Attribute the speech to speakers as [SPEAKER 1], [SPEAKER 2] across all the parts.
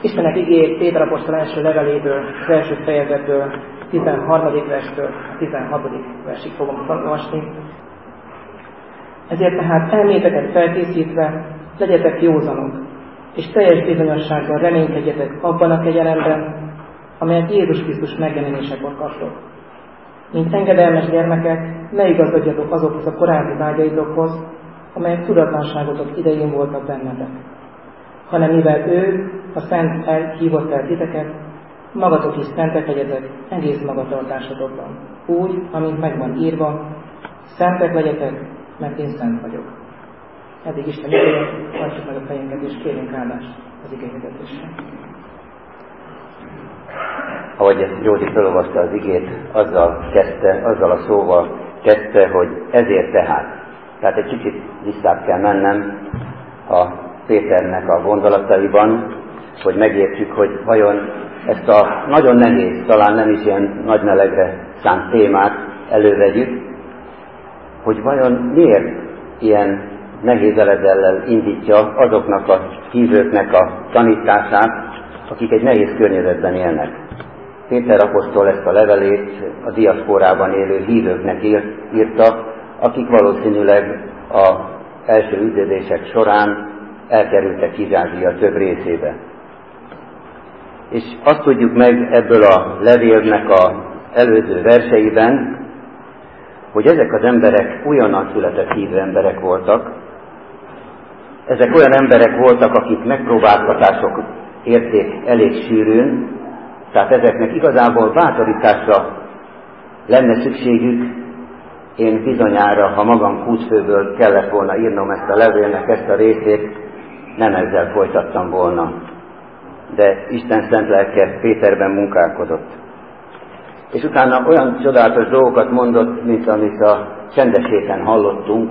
[SPEAKER 1] Istennek igéjét Péter apostol első leveléből, az első fejezetből, 13. verstől a 16. versig fogom olvasni. Ezért tehát elméteket felkészítve legyetek józanok, és teljes bizonyossággal reménykedjetek abban a kegyelemben, amelyet Jézus Krisztus megjelenésekor kaptok. Mint engedelmes gyermekek, ne igazodjatok azokhoz a korábbi vágyaitokhoz, amelyek tudatlanságotok idején voltak bennetek, hanem mivel ő, a Szent hívott el titeket, magatok is szentek legyetek egész magatartásotokban, úgy, amint megvan írva, szentek legyetek, mert én szent vagyok. Eddig Isten igéje, tartsuk meg a fejünket, és kérjünk áldást az igéhirdetésre.
[SPEAKER 2] Ahogy Józsi felolvasta az igét, azzal a szóval kezdte, hogy ezért tehát. Tehát egy kicsit visszább kell mennem a Péternek a gondolataiban, hogy megértsük, hogy vajon ezt a nagyon nehéz, talán nem is ilyen nagy melegre szánt témát elővegyük, hogy vajon miért ilyen nehéz eledellel indítja azoknak a hívőknek a tanítását, akik egy nehéz környezetben élnek. Péter apostol ezt a levelét a diaszpórában élő hívőknek írta, akik valószínűleg az első üldözések során elkerültek Kis-Ázsia több részébe. És azt tudjuk meg ebből a levélnek az előző verseiben, hogy ezek az emberek újonnan született hívő emberek voltak. Ezek olyan emberek voltak, akik megpróbáltatások érték elég sűrűn, tehát ezeknek igazából bátorításra lenne szükségük. Én bizonyára, ha magam kútfőből kellett volna írnom ezt a levélnek ezt a részét, nem ezzel folytattam volna. De Isten szent lelke Péterben munkálkodott. És utána olyan csodálatos dolgokat mondott, mint amit a csendes héten hallottunk,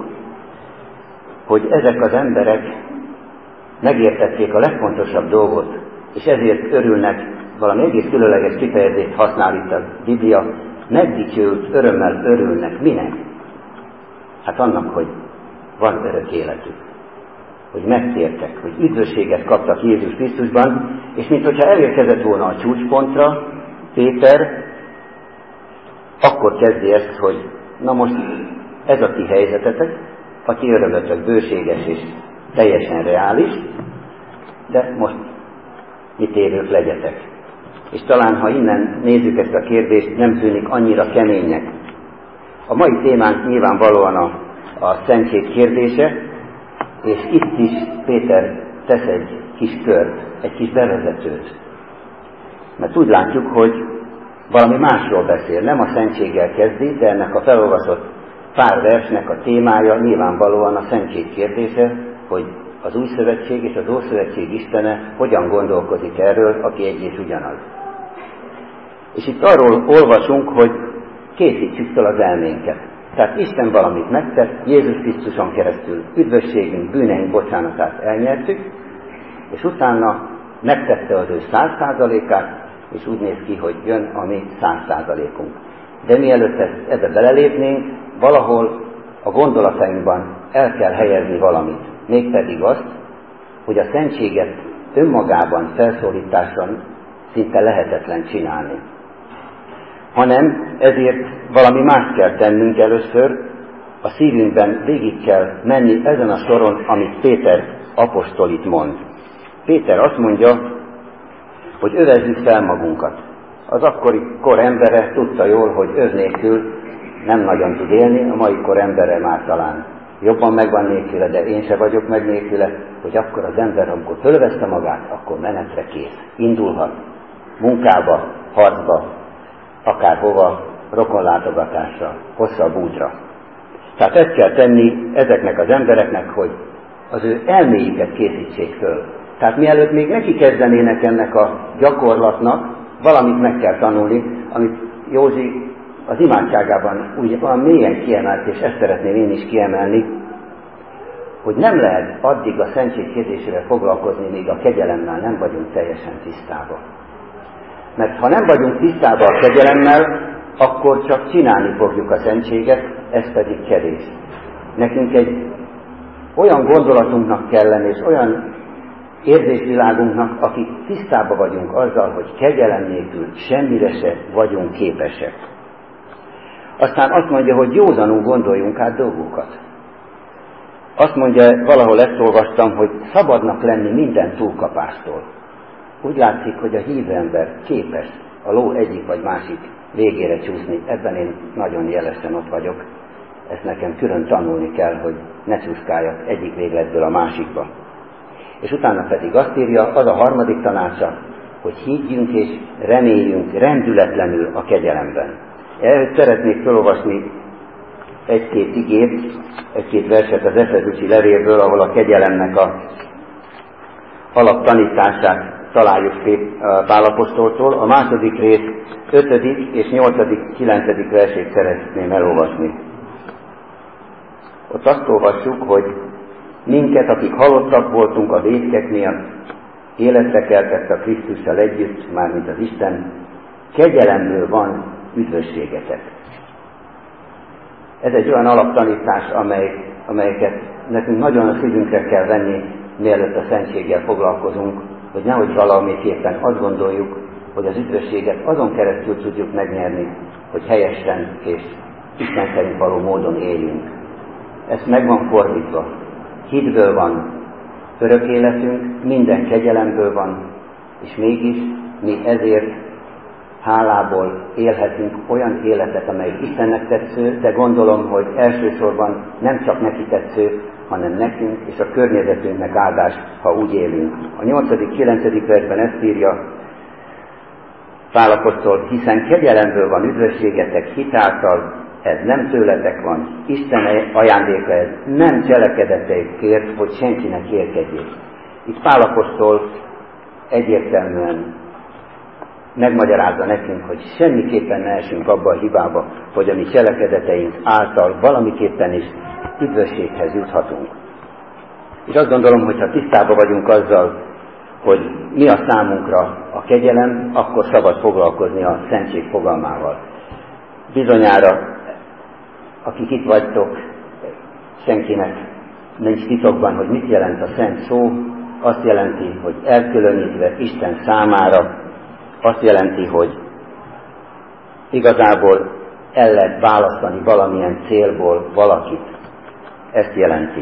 [SPEAKER 2] hogy ezek az emberek megértették a legfontosabb dolgot, és ezért örülnek, valami egész különleges kifejezést használ itt a Biblia, megdicsőült örömmel örülnek. Minek? Hát annak, hogy van örök életük, hogy megtértek, hogy üdvösséget kaptak Jézus Krisztusban, és minthogyha elérkezett volna a csúcspontra, Péter akkor kezdi ezt, hogy na most ez a ti helyzetetek, a ti örömötök bőséges és teljesen reális, de most mi tévők legyetek. És talán, ha innen nézzük ezt a kérdést, nem tűnik annyira keménynek. A mai témánk nyilvánvalóan a szentség kérdése, és itt is Péter tesz egy kis kört, egy kis bevezetőt. Mert úgy látjuk, hogy valami másról beszél, nem a szentséggel kezdi, de ennek a felolvasott pár versnek a témája nyilvánvalóan a szentség kérdése, hogy az új szövetség és az ószövetség Istene hogyan gondolkozik erről, aki egy és ugyanaz. És itt arról olvasunk, hogy készítsük fel az elménket. Tehát Isten valamit megtett, Jézus Krisztuson keresztül üdvösségünk, bűneink bocsánatát elnyertük, és utána megtette az ő 100%-át, és úgy néz ki, hogy jön a mi 100%-unk. De mielőtt ebbe belelépnénk, valahol a gondolatainkban el kell helyezni valamit. Mégpedig azt, hogy a szentséget önmagában felszólításon szinte lehetetlen csinálni. Hanem ezért valami mást kell tennünk először, a szívünkben végig kell menni ezen a soron, amit Péter apostol itt mond. Péter azt mondja, hogy övezzük fel magunkat. Az akkori kor embere tudta jól, hogy öv nélkül nem nagyon tud élni, a mai kor embere már talán jobban megvan nélküle, de én se vagyok meg nélküle, hogy akkor az ember, amikor fölveszte magát, akkor menetre kész. Indulhat munkába, harcba, akárhova, rokonlátogatásra, hosszabb útra. Tehát ezt kell tenni ezeknek az embereknek, hogy az ő elméiket készítsék föl. Tehát mielőtt még neki kezdenének ennek a gyakorlatnak, valamit meg kell tanulni, amit Józsi az imádságában úgy olyan mélyen kiemelt, és ezt szeretném én is kiemelni, hogy nem lehet addig a szentség kérdésével foglalkozni, míg a kegyelemmel nem vagyunk teljesen tisztában. Mert ha nem vagyunk tisztában a kegyelemmel, akkor csak csinálni fogjuk a szentséget, ez pedig kevés. Nekünk egy olyan gondolatunknak kell lenni, és olyan érzésvilágunknak, akik tisztában vagyunk azzal, hogy kegyelem nélkül semmire se vagyunk képesek. Aztán azt mondja, hogy józanul gondoljunk át dolgokat. Azt mondja, valahol ezt olvastam, hogy szabadnak lenni minden túlkapástól. Úgy látszik, hogy a hívő ember képes a ló egyik vagy másik végére csúszni. Ebben én nagyon jelesen ott vagyok. Ezt nekem külön tanulni kell, hogy ne csúszkáljak egyik végletből a másikba. És utána pedig azt írja, az a harmadik tanácsa, hogy higgyünk és reméljünk rendületlenül a kegyelemben. Ehhez szeretnék felolvasni egy-két igét, egy-két verset az Efezusi levélből, ahol a kegyelemnek a alaptanítását találjuk Pál apostoltól. A második rész 5. és 8., 9. versét szeretném elolvasni. Ott azt olvassuk, hogy minket, akik halottak voltunk a vétkek miatt, életre keltett a Krisztussal együtt, mármint az Isten, kegyelemből van üdvösségetek. Ez egy olyan alaptanítás, amelyeket nekünk nagyon a szívünkre kell venni, mielőtt a szentséggel foglalkozunk, hogy nehogy valamiképpen azt gondoljuk, hogy az üdvösséget azon keresztül tudjuk megnyerni, hogy helyesen és Isten szerint való módon éljünk. Ez meg van fordítva. Hitből van örök életünk, minden kegyelemből van, és mégis mi ezért hálából élhetünk olyan életet, amely Istennek tetsző, de gondolom, hogy elsősorban nem csak neki tetsző, hanem nekünk és a környezetünknek áldás, ha úgy élünk. A 8.-9. versben ezt írja Pál apostol, hiszen kegyelemből van üdvösségetek hitáltal, ez nem tőletek van, Isten ajándéka ez, nem cselekedeteikért, hogy senkinek érkedjék. Itt Pál apostol egyértelműen megmagyarázza nekünk, hogy semmiképpen ne esünk abba a hibába, hogy a mi cselekedeteink által valamiképpen is üdvösséghez juthatunk. És azt gondolom, hogy ha tisztában vagyunk azzal, hogy mi a számunkra a kegyelem, akkor szabad foglalkozni a szentség fogalmával. Bizonyára, akik itt vagytok, senkinek nincs titokban, hogy mit jelent a szent szó. Azt jelenti, hogy elkülönítve Isten számára, azt jelenti, hogy igazából el lehet választani valamilyen célból valakit. Ezt jelenti.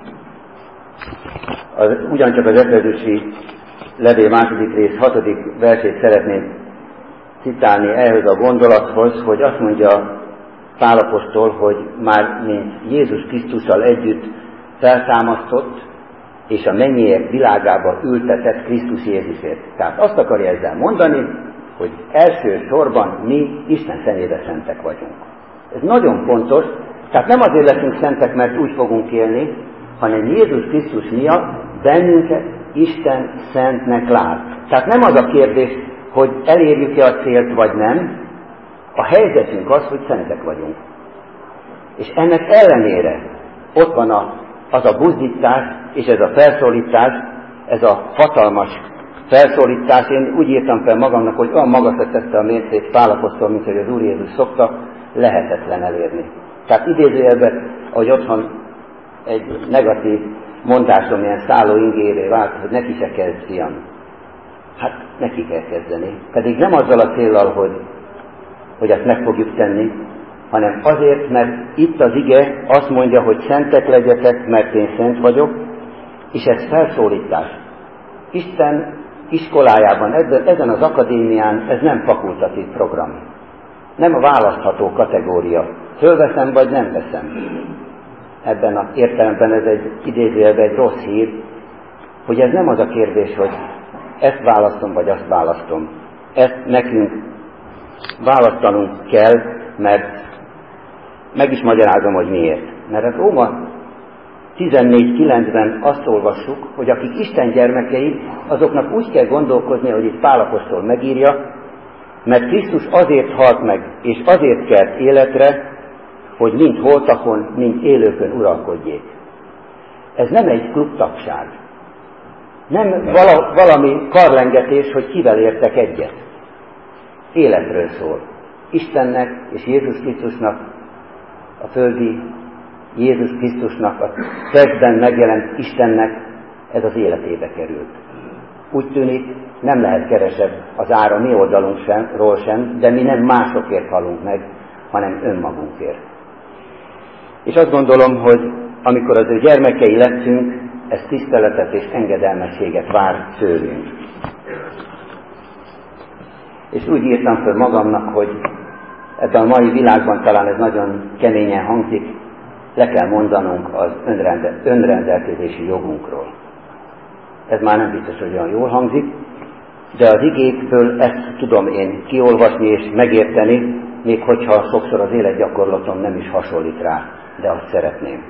[SPEAKER 2] Ugyancsak az Efezusi levél második rész 6. versét szeretném citálni ehhez a gondolathoz, hogy azt mondja Pál apostol, hogy már mint Jézus Krisztussal együtt feltámasztott, és a mennyiek világába ültetett Krisztus Jézusért. Tehát azt akarja ezzel mondani, hogy elsősorban mi Isten szemébe szentek vagyunk. Ez nagyon fontos, tehát nem azért leszünk szentek, mert úgy fogunk élni, hanem Jézus Krisztus miatt bennünket Isten szentnek lát. Tehát nem az a kérdés, hogy elérjük-e a célt, vagy nem. A helyzetünk az, hogy szentek vagyunk. És ennek ellenére ott van az a buzdítás, és ez a felszólítás, ez a hatalmas felszólítás. Én úgy írtam fel magamnak, hogy olyan magasra tette a mércét Pál apostol, mint hogy az Úr Jézus szokta, lehetetlen elérni. Tehát idézőjelben, ahogy otthon egy negatív mondásom ilyen szálló ingéré vált, hogy neki se kezd, fiam. Hát neki kell kezdeni. Pedig nem azzal a céllal, hogy ezt meg fogjuk tenni, hanem azért, mert itt az ige azt mondja, hogy szentek legyetek, mert én szent vagyok, és ez felszólítás. Isten iskolájában, ezen az akadémián ez nem fakultatív program. Nem a választható kategória. Fölveszem, vagy nem veszem. Ebben az értelemben ez egy idézőjelben egy rossz hír, hogy ez nem az a kérdés, hogy ezt választom, vagy azt választom. Ezt nekünk választanunk kell, mert meg is magyarázom, hogy miért. Mert a Róma 14.9-ben azt olvassuk, hogy akik Isten gyermekei, azoknak úgy kell gondolkozni, hogy itt Pál apostol megírja, mert Krisztus azért halt meg, és azért kelt életre, hogy mind holtakon, mind élőkön uralkodjék. Ez nem egy klubtagság. Nem valami karlengetés, hogy kivel értek egyet. Életről szól. Istennek és Jézus Krisztusnak, a földi Jézus Krisztusnak, a testben megjelent Istennek ez az életébe került. úgy tűnik, nem lehet kevesebb az ára mi oldalunkról sem, de mi nem másokért halunk meg, hanem önmagunkért. És azt gondolom, hogy amikor az ő gyermekei lettünk, ez tiszteletet és engedelmességet vár tőlünk. És úgy írtam föl magamnak, hogy ebben a mai világban talán ez nagyon keményen hangzik, le kell mondanunk az önrendelkezési jogunkról. Ez már nem biztos, hogy olyan jól hangzik, de az igékből ezt tudom én kiolvasni és megérteni, még hogyha sokszor az életgyakorlatom nem is hasonlít rá, de azt szeretném.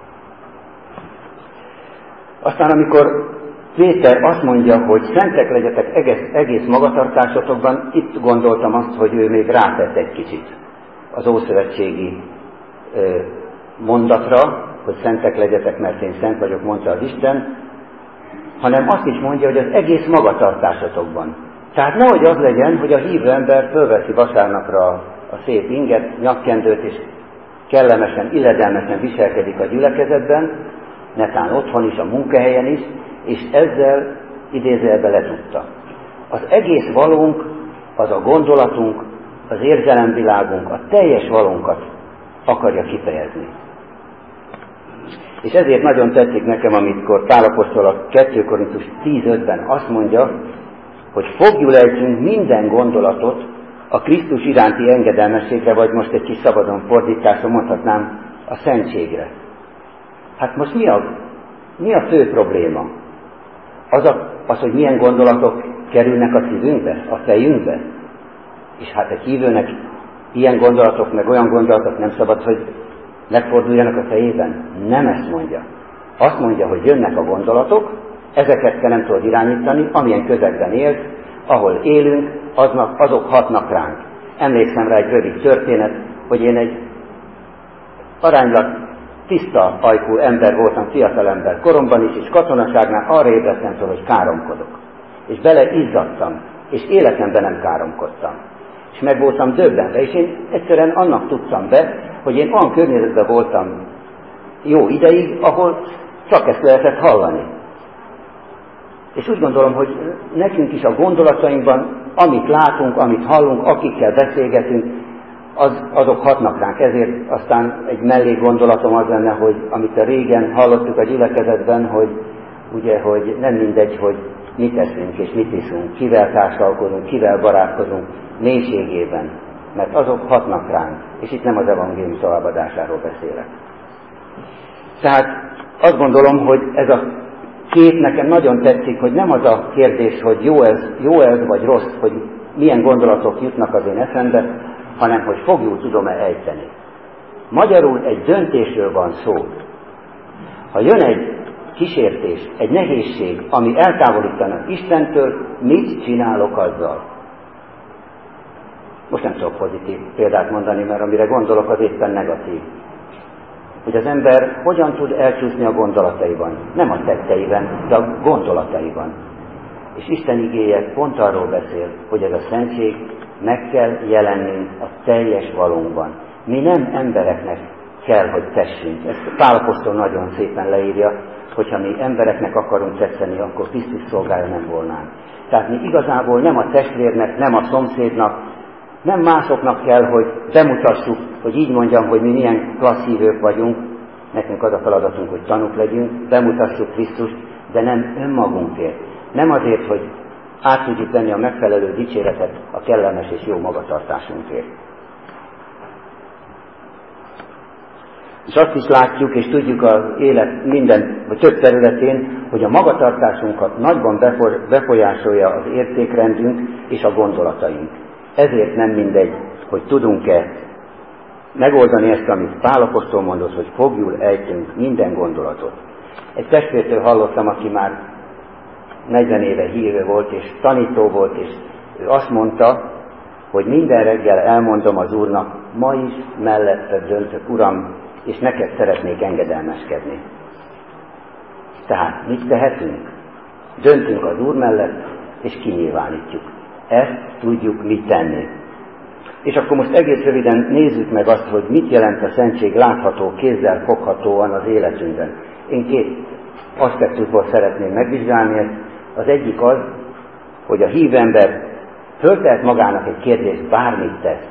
[SPEAKER 2] Aztán amikor Péter azt mondja, hogy szentek legyetek egész magatartásotokban, itt gondoltam azt, hogy ő még rátett egy kicsit az ószövetségi mondatra, hogy szentek legyetek, mert én szent vagyok, mondta az Isten, hanem azt is mondja, hogy az egész magatartásotokban. Tehát nehogy az legyen, hogy a hívő ember fölveszi vasárnapra a szép inget, nyakkendőt, és kellemesen, illedelmesen viselkedik a gyülekezetben, netán otthon is, a munkahelyen is, és ezzel idézőjelbe letudta. Az egész valónk, az a gondolatunk, az érzelemvilágunk, a teljes valónkat akarja kifejezni. És ezért nagyon tetszik nekem, amikor Pál apostol a 2 Korintus 10:5-ben azt mondja, hogy fogjul ejtsünk minden gondolatot a Krisztus iránti engedelmességre, vagy most egy kis szabadon fordításra mondhatnám, a szentségre. Hát most mi a fő probléma? Az, hogy milyen gondolatok kerülnek a szívünkbe, a fejünkbe? És hát egy hívőnek ilyen gondolatok, meg olyan gondolatok nem szabad, hogy megforduljanak a fejében. Nem ezt mondja. Azt mondja, hogy jönnek a gondolatok, ezeket te nem tudod irányítani, amilyen közegben élsz, ahol élünk, azok hatnak ránk. Emlékszem rá egy rövid történet, hogy én egy aránylag tiszta ajkú ember voltam, fiatal ember koromban is, és katonaságnál arra ébredtem fel, hogy káromkodok. És beleizzadtam, és életemben nem káromkodtam. És meg voltam döbbenve, és én egyszerűen annak tudtam be, hogy én olyan környezetben voltam jó ideig, ahol csak ezt lehetett hallani. És úgy gondolom, hogy nekünk is a gondolatainkban, amit látunk, amit hallunk, akikkel beszélgetünk, azok hatnak ránk. Ezért aztán egy mellékgondolatom az lenne, hogy amit a régen hallottuk a gyülekezetben, hogy ugye, hogy nem mindegy, hogy mit teszünk és mit iszunk, kivel társalkozunk, kivel barátkozunk mélységében, mert azok hatnak ránk, és itt nem az evangélium továbbadásáról beszélek. Tehát azt gondolom, hogy ez a kép nekem nagyon tetszik, hogy nem az a kérdés, hogy jó ez vagy rossz, hogy milyen gondolatok jutnak az én eszembe, hanem hogy fogjul tudom-e ejteni. Magyarul egy döntésről van szó. Ha jön egy kísértés, egy nehézség, ami eltávolítana Istentől, mit csinálok azzal? Most nem tudok pozitív példát mondani, mert amire gondolok, az éppen negatív. Hogy az ember hogyan tud elcsúszni a gondolataiban. Nem a tetteiben, de a gondolataiban. És Isten igéje pont arról beszél, hogy ez a szentség meg kell jelennünk a teljes valónkban. Mi nem embereknek kell, hogy tessünk. Ezt Pál apostol nagyon szépen leírja, hogyha mi embereknek akarunk tetszeni, akkor Krisztus szolgája nem volnánk. Tehát mi igazából nem a testvérnek, nem a szomszédnak, nem másoknak kell, hogy bemutassuk, hogy így mondjam, hogy mi milyen klassz hívők vagyunk, nekünk az a feladatunk, hogy tanúk legyünk, bemutassuk Krisztust, de nem önmagunkért. Nem azért, hogy át tudjuk venni a megfelelő dicséretet a kellemes és jó magatartásunkért. És azt is látjuk, és tudjuk az élet minden, vagy több területén, hogy a magatartásunkat nagyban befolyásolja az értékrendünk és a gondolataink. Ezért nem mindegy, hogy tudunk-e megoldani ezt, amit Pál apostol mondott, hogy fogjul ejtünk minden gondolatot. Egy testvértől hallottam, aki már 40 éve hívő volt, és tanító volt, és ő azt mondta, hogy minden reggel elmondom az Úrnak, ma is melletted döntök, Uram, és neked szeretnék engedelmeskedni. Tehát mit tehetünk? Döntünk az Úr mellett, és kinyilvánítjuk. Ezt tudjuk mit tenni. És akkor most egész röviden nézzük meg azt, hogy mit jelent a szentség látható, kézzel foghatóan az életünkben. Én két aspektusból szeretném megvizsgálni ezt. Az egyik az, hogy a hívő ember föltehet magának egy kérdést, bármit tesz.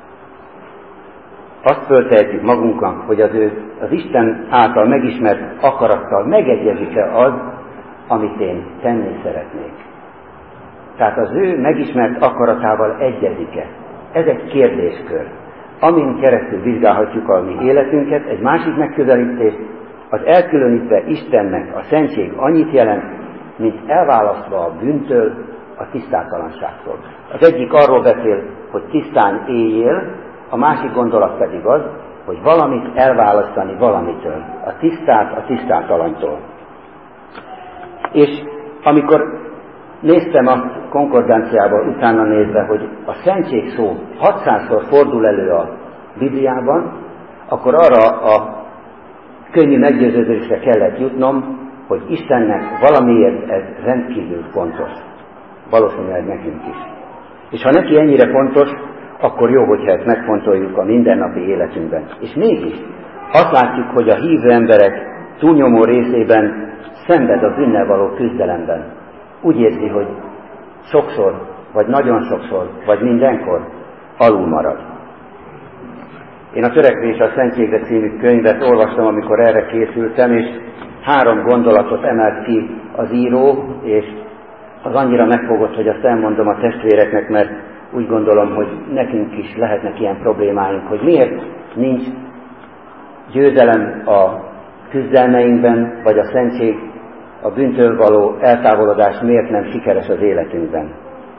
[SPEAKER 2] Azt föltehetjük magunknak, hogy az Isten által megismert akarattal megegyezik-e az, amit én tenni szeretnék. Tehát az ő megismert akaratával egyezik-e? Ez egy kérdéskör, amin keresztül vizsgálhatjuk a mi életünket. Egy másik megközelítés, az elkülönítve Istennek a szentség annyit jelent, mint elválasztva a bűntől, a tisztátalanságtól. Az egyik arról beszél, hogy tisztán éljél, a másik gondolat pedig az, hogy valamit elválasztani valamitől, a tisztát a tisztátalantól. És amikor néztem a konkordanciában utána nézve, hogy a szentség szó 600-szor fordul elő a Bibliában, akkor arra a könnyű meggyőződésre kellett jutnom, hogy Istennek valamiért ez rendkívül fontos. Valószínűleg nekünk is. És ha neki ennyire fontos, akkor jó, hogyha ezt megfontoljuk a mindennapi életünkben. És mégis azt látjuk, hogy a hívő emberek túlnyomó részében szenved a bűnnel való küzdelemben. Úgy érzi, hogy sokszor, vagy nagyon sokszor, vagy mindenkor alul marad. Én a Törekvés a Szentségre című könyvet olvastam, amikor erre készültem, és 3 gondolatot emelt ki az író, és az annyira megfogott, hogy azt elmondom a testvéreknek, mert úgy gondolom, hogy nekünk is lehetnek ilyen problémáink, hogy miért nincs győzelem a küzdelmeinkben, vagy a szentség, a bűntől való eltávolodás miért nem sikeres az életünkben.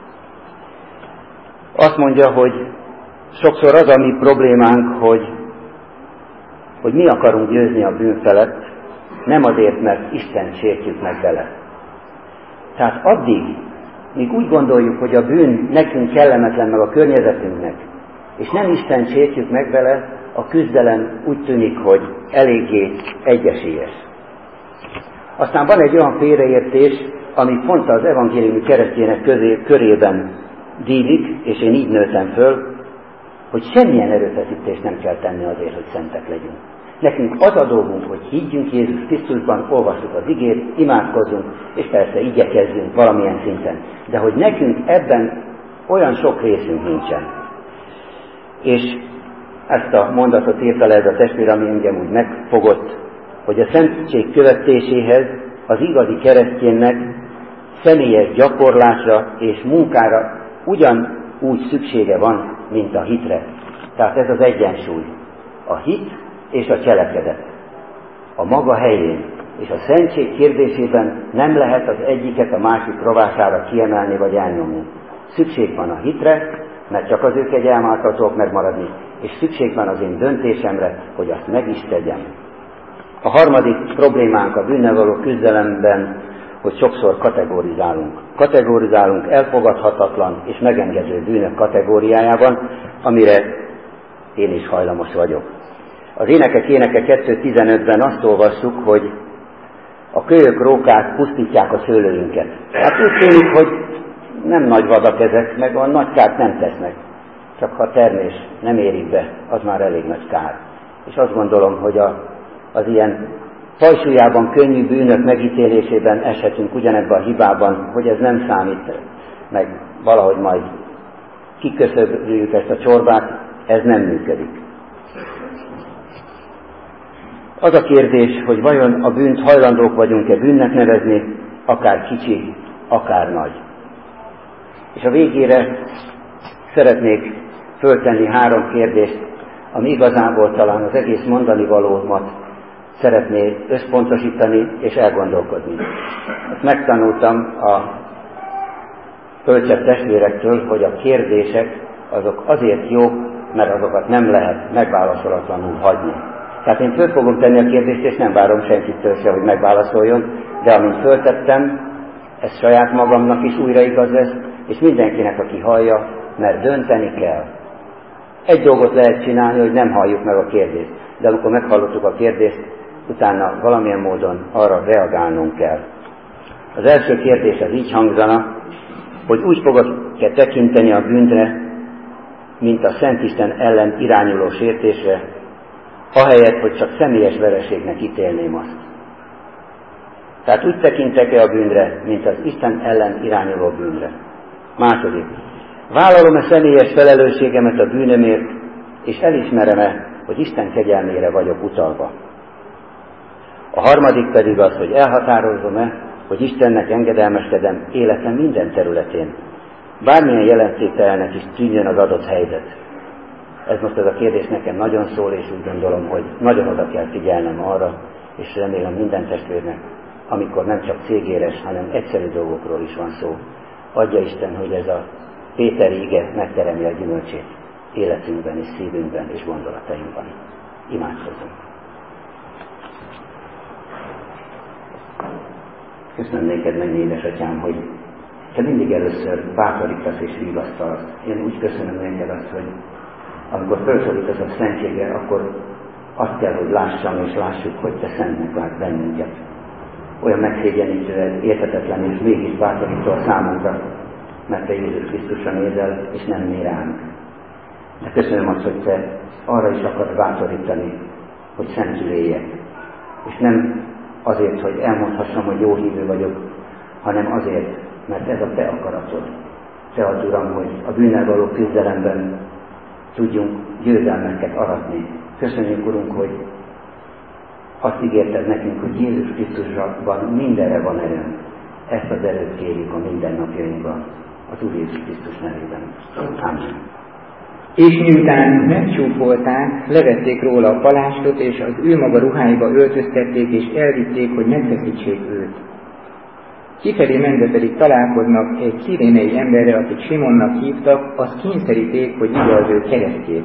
[SPEAKER 2] Azt mondja, hogy sokszor az a mi problémánk, hogy mi akarunk győzni a bűn felett, nem azért, mert Istent sértjük meg vele. Tehát addig, míg úgy gondoljuk, hogy a bűn nekünk kellemetlen, meg a környezetünknek, és nem Isten sértjük meg vele, a küzdelem úgy tűnik, hogy eléggé egyesélyes. Aztán van egy olyan félreértés, ami pont az evangéliumi keresztjének körében dílik, és én így nőttem föl, hogy semmilyen erőfeszítést nem kell tenni azért, hogy szentek legyünk. Nekünk az a dolgunk, hogy higgyünk Jézus Krisztusban, olvassuk az igét, imádkozzunk, és persze igyekezzünk valamilyen szinten. De hogy nekünk ebben olyan sok részünk nincsen. És ezt a mondatot írta le ez a testvér, ami engem úgy megfogott, hogy a szentség követéséhez az igazi kereszténynek személyes gyakorlásra és munkára ugyanúgy szüksége van, mint a hitre. Tehát ez az egyensúly. A hit és a cselekedet. A maga helyén. És a szentség kérdésében nem lehet az egyiket a másik rovására kiemelni vagy elnyomni. Szükség van a hitre, mert csak az ő kegyelme tudok megmaradni, és szükség van az én döntésemre, hogy azt meg is tegyem. A harmadik problémánk a bűnnel való küzdelemben, hogy sokszor kategorizálunk. Kategorizálunk elfogadhatatlan és megengedő bűnök kategóriájában, amire én is hajlamos vagyok. Az Énekek éneke 2.15-ben azt olvassuk, hogy a kölyök rókák pusztítják a szőlőinket. Hát úgy tűnik, hogy nem nagy vadak ezek, meg a nagy kárt nem tesznek. Csak ha a termés nem érik be, az már elég nagy kár. És azt gondolom, hogy az ilyen fajsúlyában könnyű bűnök megítélésében eshetünk ugyanebben a hibában, hogy ez nem számít, meg valahogy majd kiköszöböljük ezt a csorbát, ez nem működik. Az a kérdés, hogy vajon a bűnt hajlandók vagyunk-e bűnnek nevezni, akár kicsi, akár nagy. És a végére szeretnék föltenni 3 kérdést, ami igazából talán az egész mondani valómat szeretné összpontosítani és elgondolkodni. Ezt megtanultam a bölcsebb testvérektől, hogy a kérdések azok azért jók, mert azokat nem lehet megválaszolatlanul hagyni. Tehát én föl fogom tenni a kérdést, és nem várom senkitől se, hogy megválaszoljon, de amint föltettem, ez saját magamnak is újra igaz lesz, és mindenkinek, aki hallja, mert dönteni kell. Egy dolgot lehet csinálni, hogy nem halljuk meg a kérdést, de amikor meghallottuk a kérdést, utána valamilyen módon arra reagálnunk kell. Az első kérdés az így hangzana, hogy úgy fogok-e tekinteni a bűnre, mint a Szent Isten ellen irányuló sértésre, ahelyett, hogy csak személyes vereségnek ítélném azt. Tehát úgy tekintek-e a bűnre, mint az Isten ellen irányuló bűnre? Második. Vállalom-e személyes felelősségemet a bűnömért, és elismerem-e, hogy Isten kegyelmére vagyok utalva? A harmadik pedig az, hogy elhatározom-e, hogy Istennek engedelmeskedem életem minden területén. Bármilyen jelentéktelennek is tűnjön az adott helyzet. Ez most ez a kérdés nekem nagyon szól, és úgy gondolom, hogy nagyon oda kell figyelnem arra, és remélem minden testvérnek, amikor nem csak cégéres, hanem egyszerű dolgokról is van szó. Adja Isten, hogy ez a Péter íge megteremje a gyümölcsét életünkben és szívünkben és gondolatainkban. Imádkozzunk. Köszönöm néked, mennyi édesatyám, hogy te mindig először bátorítasz és vigasztalsz. Én úgy köszönöm neked azt, hogy amikor felszólítasz a szentségre, akkor azt kell, hogy lássam és lássuk, hogy te szentnek látsz bennünket. Olyan megszégyenítő, érthetetlen és mégis bátorító a számunkra, mert te Jézus Krisztusra nézel, és nem mi ránk. De köszönöm azt, hogy te arra is akarsz bátorítani, hogy szentül éljek. És nem azért, hogy elmondhassam, hogy jó hívő vagyok, hanem azért, mert ez a te akaratod. Te ad, Uram, hogy a bűnnel való küzdelemben tudjunk győzelmeket aratni. Köszönjük, Urunk, hogy azt ígérted nekünk, hogy Jézus Krisztusban mindenre van erőnk. Ezt az erőt kérjük a mindennapjainkban, az Úr Jézus Krisztus nevében. Amen.
[SPEAKER 3] És miután megcsúfolták, levették róla a palástot, és az ő maga ruháiba öltöztették, és elvitték, hogy megfeszítsék őt. Kifelé menve pedig találkoznak egy szirénei emberre, akit Simonnak hívtak, azt kényszeríték, hogy vigye az ő keresztjét.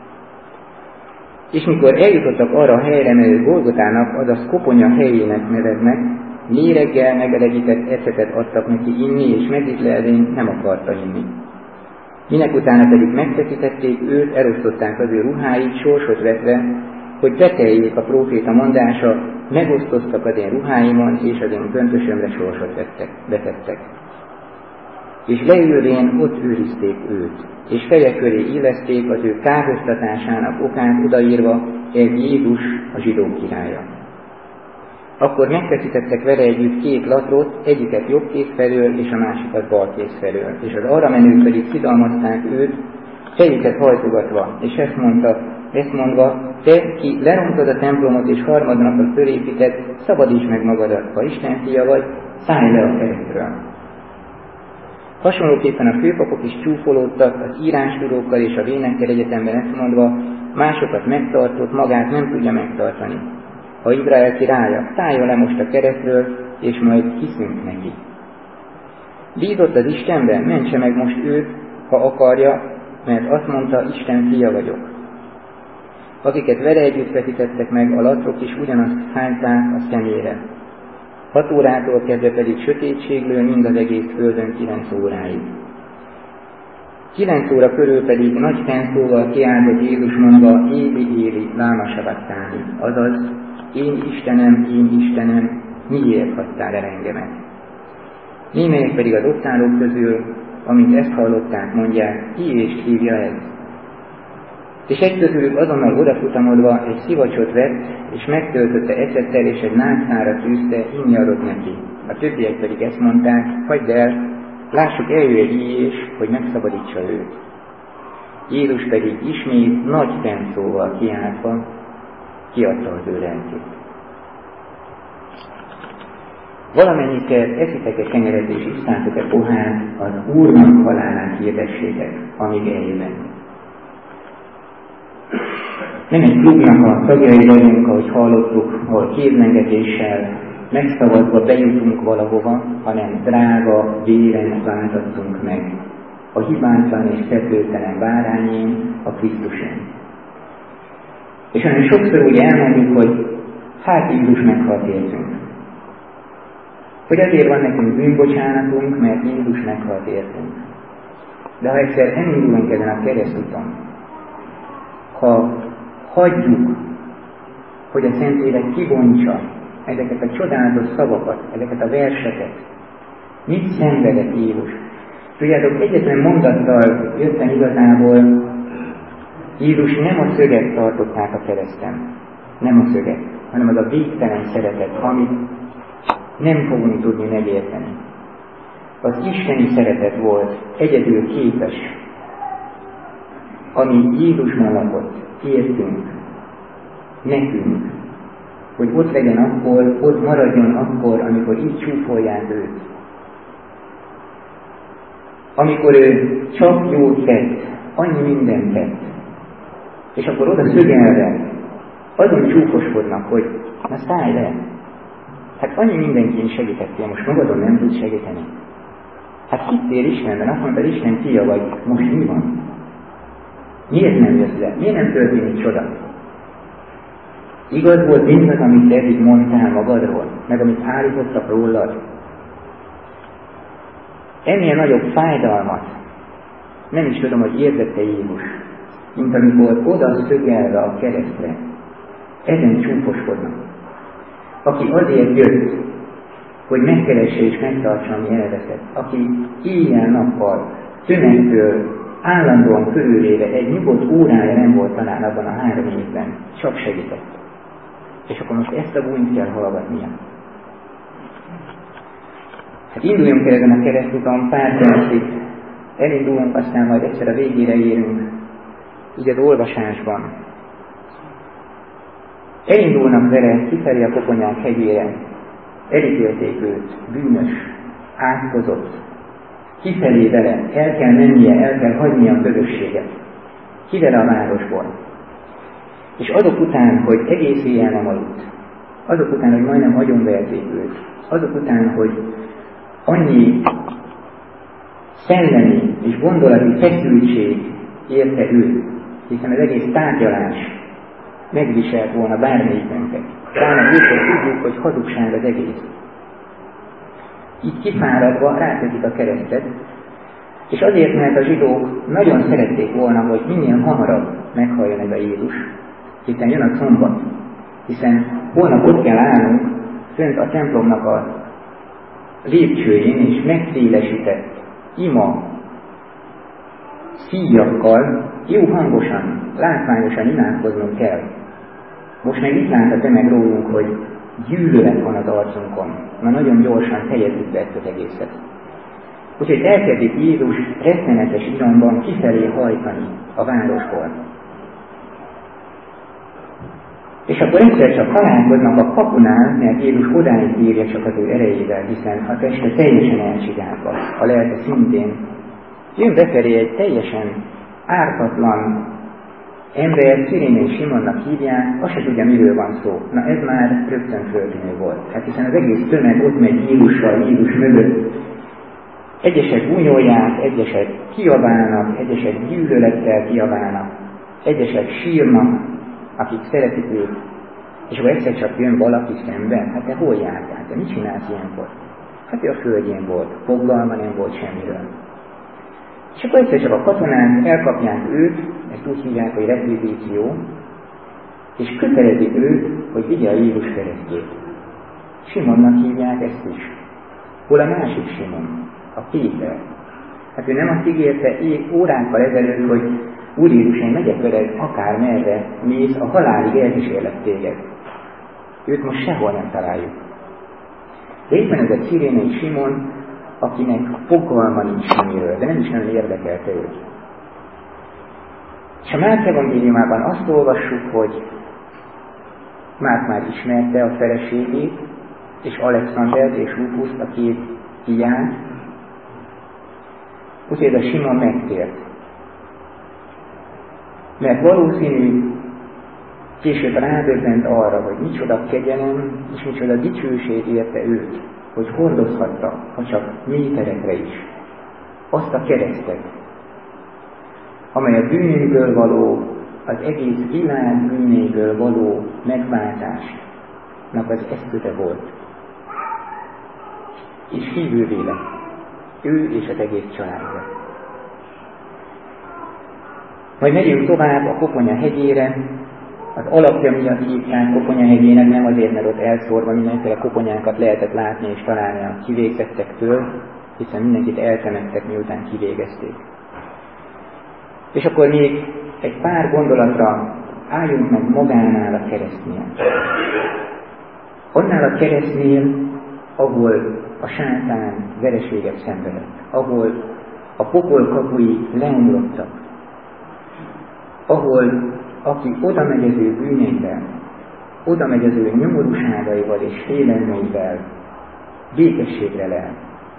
[SPEAKER 3] És mikor eljutottak arra a helyre, mely Golgotának, azaz koponya helyének neveznek, méreggel megelegített ecetet adtak neki inni, és megízlelvén nem akarta inni. Minek utána pedig megfeszítették őt, elosztották az ő ruháit, sorsot vetve, hogy beteljék a próféta mondása, megosztoztak az én ruháimon, és az én köntösömre sorsot vetettek. És leülvén ott őrizték őt, és feje köré illeszték az ő kárhoztatásának okát odaírva, ez Jézus, a zsidók királya. Akkor megfeszítettek vele együtt két latrot, egyiket jobb kéz felől, és a másikat bal kéz felől, és az arra menők pedig szidalmazták őt, fejüket hajtogatva, és ezt mondva, te, ki lerontod a templomot, és harmadnapra fölépíted, szabadíts meg magadat, ha Isten fia vagy, szállj le a keresztről. Hasonlóképpen a főpapok is csúfolódtak, az írástudókkal és a vénekkel egyetemben ezt mondva, másokat megtartott, magát nem tudja megtartani. Ha Izrael királya, szálljon le most a keresztről, és majd hiszünk neki. Bízott az Istenben, mentse meg most őt, ha akarja, mert azt mondta, Isten fia vagyok. Akiket vele együtt vetítettek meg, a latrok is ugyanazt hányták a szemére. 6 órától kezdve pedig sötétséglől mind az egész földön 9 óráig. 9 óra körül pedig nagy fennszóval kiáltott Jézus mondva, Éli, Éli, láma sabachthani, azaz, én Istenem, miért hagytál el engemet? Némelyek pedig az ott állók közül, amint ezt hallották, mondják, ki és hívja ez? És egy közülük azonnal odafutamodva egy szivacsot vett, és megtöltötte ecettel, és egy násznára tűzte, inni adott neki. A többiek pedig ezt mondták, hagyd el, lássuk, eljön egy íjés, hogy megszabadítsa őt. Jézus pedig ismét nagy fennszóval kiáltva kiadta az ő lelkét. Valamennyiszer eszitek-e kenyeret és isztátok-e pohát, az Úrnak halálát hirdessétek, amíg eljön. Nem egy klubnak a tagjai vagyunk, ahogy hallottuk, ahol kézlengetéssel megszavazva bejutunk valahova, hanem drága véren váltattunk meg. A hibátlan és szeplőtelen bárányén, a Krisztusén. És olyan sokszor úgy elmondjuk, hogy hát Jézus meghalt értünk. Hogy azért van nekünk bűnbocsánatunk, mert Jézus meghalt értünk. De ha egyszer elindulunk ezen a keresztúton, ha hagyjuk, hogy a Szentlélek kibontsa ezeket a csodálatos szavakat, ezeket a verseket, mit szenvedett Jézus? Tudjátok, egyetlen mondattal jöttem igazából, Jézus nem a szöget tartották a kereszten, nem a szöget, hanem az a végtelen szeretet, amit nem fogunk tudni megérteni. Az isteni szeretet volt egyedül képes, ami Jézusban lakott, értünk, nekünk, hogy ott legyen akkor, ott maradjon akkor, amikor így csúfolják őt. Amikor ő csak jót tett, annyi mindent tett, és akkor oda szögelve, azon csúfoskodnak, hogy na szállj le, hát annyi mindenkin segítettél, most magadon nem tudsz segíteni. Hát hittél Istenben, azt mondtad, Isten fia vagy, most mi van? Miért nem jössz le? Miért nem történik csoda? Igaz volt mindaz, amit eddig mondtál magadról, meg amit állítottak rólad. Ennél nagyobb fájdalmat nem is tudom, hogy érzette Jézus, mint amikor oda szögelve a keresztre. Ezen csúfoskodnak. Aki azért jött, hogy megkeresse és megtartsa, ami elveszett. Aki éjjel-nappal, tömegtől, állandóan körülvéve egy nyugodt órája nem volt talán abban a 3 évben, csak segített. És akkor most ezt a búnyt kell hallgatnia. Hát induljunk el ezen a keresztúton pár percig, elindulunk, aztán majd egyszer a végére érünk, így az olvasásban. Elindulnak vele kifelé a Koponyák hegyére, elítélték őt, bűnös, átkozott, kifelé vele, el kell mennie, el kell hagynia a közösséget, kivele a városból. És azok után, hogy egész éjjel nem aludt, azok után, hogy majdnem agyonverték őt, azok után, hogy annyi szellemi és gondolati feszültség érte őt, hiszen az egész tárgyalás megviselt volna bármelyikünket. Talán őket tudjuk, hogy hazugság az egész. Így kifáradva ráteszik a keresztet, és azért, mert a zsidók nagyon szerették volna, hogy minél hamarabb meghalljon ez a Jézus, hiszen jön a szombat, hiszen holnap ott kell állnunk fönt a templomnak a lépcsőjén, és megszélesített ima szíjakkal jó hangosan, látványosan imádkoznunk kell. Most meg itt lát a tömeg rólunk, hogy gyűlölet van az arcunkon. Na nagyon gyorsan helyezzük be ezt az egészet. Úgyhogy elkezdik Jézus rettenetes iramban kifelé hajtani a városból. És akkor egyszer csak találkoznak a kapunál, mert Jézus odáig bírja csak az ő erejével, hiszen a teste teljesen elcsigálva, a lelke szintén. Jön befelé egy teljesen ártatlan ember, Cirénei Simonnak hívják, azt se tudja, miről van szó. Na ez már rögtön földtűnő volt. Hát hiszen az egész tömeg ott megy Jézussal, Jézus mögött. Egyesek gúnyolják, egyesek kiabálnak, egyesek gyűlölettel kiabálnak, egyesek sírnak, akik szeretik őt. És akkor egyszer csak jön valaki szemben, hát te hol jártál, te mit csinálsz ilyenkor? Hát ő a földjén volt, fogalma nem volt semmiről. És akkor egyszer csak a katonák elkapják őt, ezt úgy hívják, hogy rekvizíció, és kötelezik őt, hogy vigye a Jézus keresztjét. Simonnak hívják ezt is. Hol a másik Simon? A Péter. Hát ő nem azt ígérte órákkal ezelőtt, hogy Úr Jézus, én megyek veled akármerre mész, a halálig elkísérlek téged. Őt most sehol nem találjuk. De itt van ez a Cirénei Simon, akinek fogalma nincs semmiről, de nem is nagyon érdekelte őt. És a Márk evangéliumában azt olvassuk, hogy Márk már ismerte a feleségét, és Alexandert és Rufuszt, a 2 fiát, úgyhogy ez a Simon megtért. Mert valószínű később rádöbbent arra, hogy micsoda kegyelem és micsoda dicsőség érte őt, hogy hordozhatta, ha csak méterekre is, azt a keresztet, amely a bűnéből való, az egész világ bűnéből való megváltásnak az eszköze volt. És hívővé lett, ő és az egész családja. Majd megyünk tovább a Koponya hegyére, az alapja miatt hívták Koponya hegyének, nem azért, mert ott elszórva mindenféle koponyákat lehetett látni és találni a kivégzettektől, hiszen mindenkit eltemettek, miután kivégezték. És akkor még egy pár gondolatra álljunk meg magánál a keresztnél. Annál a keresztnél, ahol a sátán vereséget szenvedett, ahol a pokol kapui leomlottak, ahol aki oda megy az ő bűneivel, oda megy az ő nyomorúságaival és félelmeivel, békességre lel,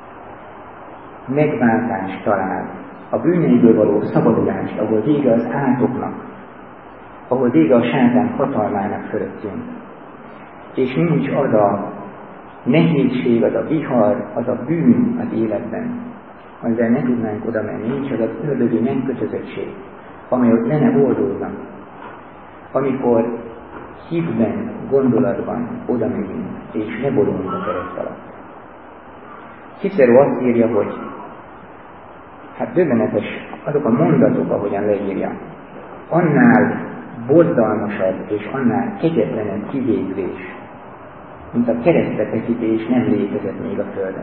[SPEAKER 3] megváltást talál, a bűneiből való szabadulást, ahol vége az átoknak, ahol vége a sátán hatalmának fölöttünk. És nincs az a nehézség, az a vihar, az a bűn az életben, amivel ne tudnánk oda menni, nincs az az ördögi megkötözöttség, amely ott lenne oldódnak, amikor hitben, gondolatban oda megyünk, és ne borulunk a kereszt alatt. Cicero azt írja, hogy hát döbbenetes azok a mondatok, ahogyan leírja. Annál borzalmasabb és annál kegyetlenebb kivégzés, mint a keresztre feszítés nem létezett még a Földön.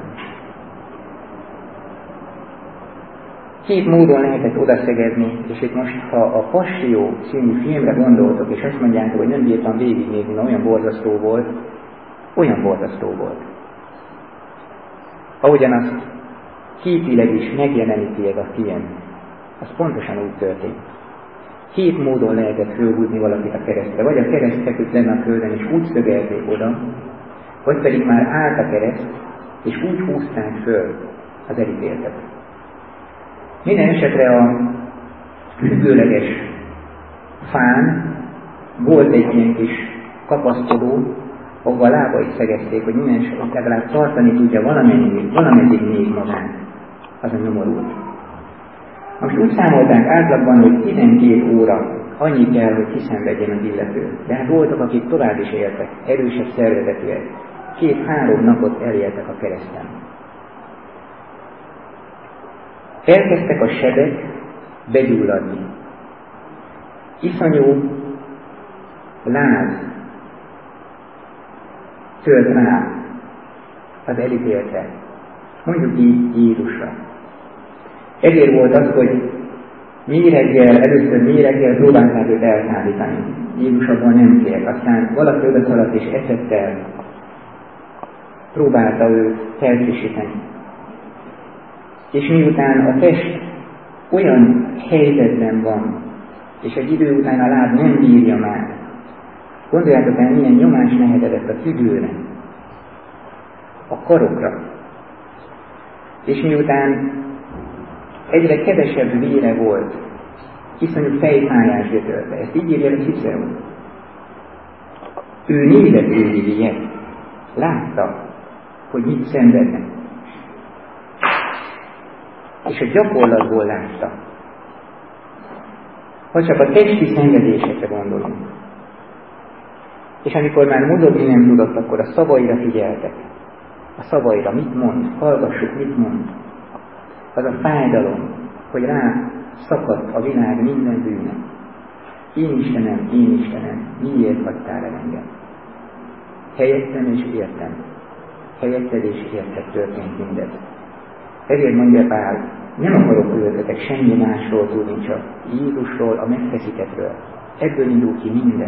[SPEAKER 3] Két módon lehetett odaszegezni, és itt most, ha a Passió című filmre gondoltok, és azt mondjátok, hogy nem bírtam végignézni, mert olyan borzasztó volt. Ahogyan azt képileg is megjeleníti ez a film, az pontosan úgy történt. Két módon lehetett fölhúzni valakit a keresztre, vagy a kereszt feküdt lenne a földön, és úgy szögelték oda, vagy pedig már állt a kereszt, és úgy húzták föl az elítéltet. Minden esetre a függőleges fán volt egy ilyen kis kapaszkodó, ahova a lábait szegezték, hogy minden esetben legalább tartani tudja valameddig még magát az a nyomorult. Most úgy számolták átlagban, hogy 12 óra annyi kell, hogy kiszenvedjen az illető. De hát voltak, akik tovább is éltek, erősebb szervezetűek. 2-3 napot eléltek a kereszten. Elkezdtek a sebek begyulladni. Iszonyú láz tört rá az elítéltre, mondjuk így Jézusra. Ezért volt az, hogy először méreggel próbálták őt elszállítani. Jézus abban nem kért. Aztán valaki odaszaladt és eszettel próbálta őt felfrissíteni. És miután a test olyan helyzetben van, és egy idő után a láb nem bírja már, gondoljátok el, milyen nyomás nehezedett a tüdőre, a karokra. És miután egyre kevesebb vére volt, iszonyú fejfájás gyötörte. Ezt így írja a Cicero. Ő nézett végig ilyet. Látta, hogy mit szenvednek. És a gyakorlatból látta. Ha csak a testi szenvedésekre gondolunk. És amikor már mozogni nem tudott, akkor a szavaira figyeltek. A szavaira mit mond? Hallgassuk, mit mond. Az a fájdalom, hogy rá szakadt a világ minden bűne. Én Istenem, miért hagytál el engem? Helyettem és értem. Helyetted és érted történt mindez. Ezért mondja Pál, nem akarok tőletek semmi másról tudni, csak Jézusról, a megfeszítettről. Ebből indul ki minden.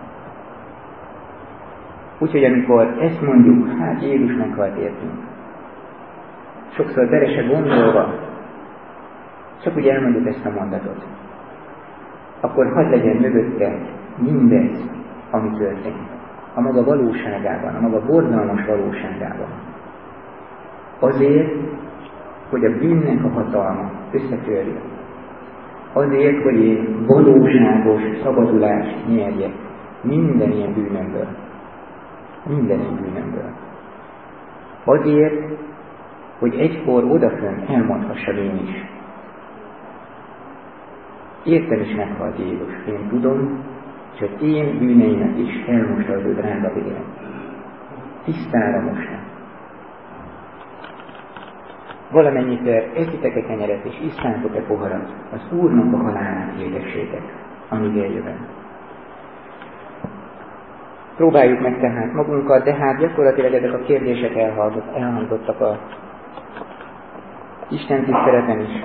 [SPEAKER 3] Úgyhogy amikor ezt mondjuk, hát Jézus meghalt értünk. Sokszor bele se gondolva, csak úgy elmondjuk ezt a mondatot. Akkor hadd legyen mögötte mindez, ami történt. A maga valóságában, a maga borzalmas valóságában. Azért, hogy a bűnnek a hatalma összetörjön. Azért, hogy én valóságos szabadulást nyerjek minden ilyen bűnömből. Minden ilyen bűnömből. Azért, hogy egykor odafönn elmondhassam én is. Értem is meghalt Jézus. Én tudom, és az én bűneimet is elmosta az ő drága vére. Tisztára mosta. Valamennyiszer eszitek-e kenyeret és isztátok-e poharat, az Úrnak a halálát hirdessétek, amíg eljövem. Próbáljuk meg tehát magunkat, de hát gyakorlatilag ezek a kérdések elhangzottak a Isten tiszteleten is.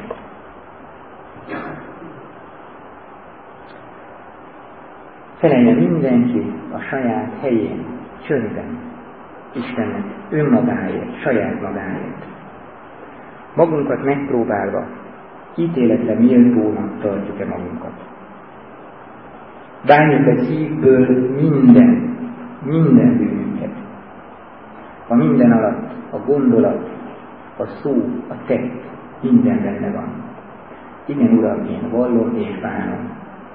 [SPEAKER 3] Feleljen mindenki a saját helyén, csöndben. Istennek önmagáért, saját magáért. Magunkat megpróbálva ítéletre méltónak tartjuk-e magunkat. Bánjuk a szívből minden bűnünket. A minden alatt a gondolat, a szó, a tett, minden benne van. Igen, Uram, én vallom és bánom.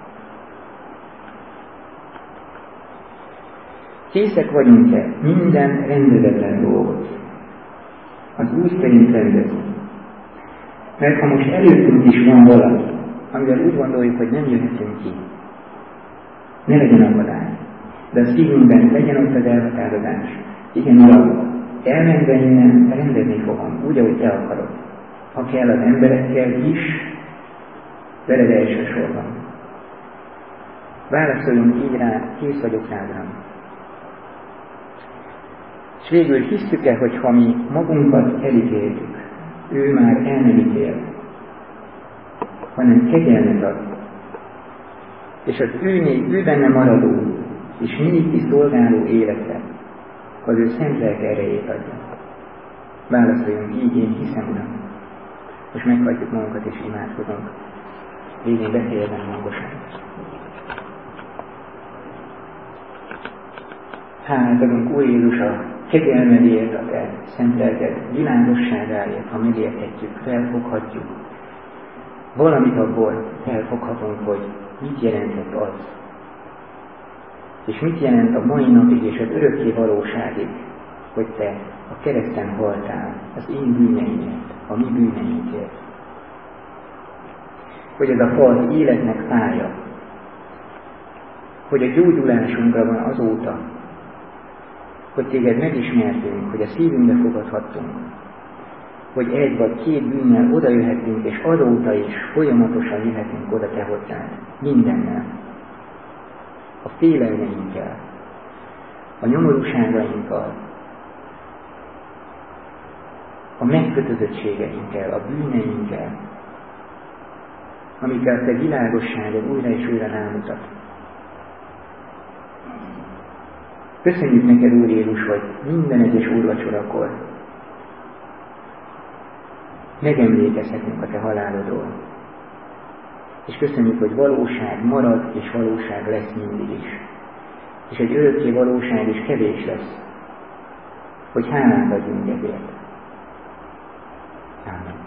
[SPEAKER 3] Készek vagyunk-e minden rendezetlen dolgot az úgy szerint rendezni? Mert ha most előttünk is van valami, amivel úgy gondoljuk, hogy nem jöhetünk ki, ne legyen akadály, de a szívünkben legyen ott az elhatározás. Igen, Uram, elmenve innen rendezni fogom, úgy, ahogy Te akarod. Ha kell az emberekkel is, veled elsősorban. Válaszoljunk így rá, kész vagyok rád. És végül hisztük-e, hogy ha mi magunkat elítéltük, ő már el nem ítél, hanem kegyelmet ad. És az ő benne maradó és mindig kiszolgáló életre az ő szent lelke erejét adja. Válaszoljunk így, én hiszem, Uram. Most meghagyjuk magunkat és imádkozunk. Végén befejezem hangosan. Hálát adunk, Úr Jézus, a kegyelmedért, a Te szent lelked világosságáért, ha megérthetjük, felfoghatjuk. Valamit abból felfoghatunk, hogy mit jelentett az. És mit jelent a mai napig és az örökké valóságig, hogy Te a kereszten haltál az én bűneimért, a mi bűneinkért. Hogy ez a fal az életnek fája, hogy a gyógyulásunkra van azóta, hogy Téged megismertünk, hogy a szívünkbe fogadhattunk, hogy egy vagy két bűnnel oda jöhetünk, és azóta is folyamatosan jöhetünk oda Te hozzád, mindennel. A félelmeinkkel, a nyomorúságainkkal, a megkötözöttségeinkkel, a bűneinkkel, amikkel Te világosságod újra és újra rámutat. Köszönjük neked, Úr Jézus, hogy minden egyes úrvacsorakor megemlékezhetünk a Te halálodról. És köszönjük, hogy valóság marad, és valóság lesz mindig is. És egy örökké valóság is kevés lesz, hogy hálát adjunk ezért. Ámen.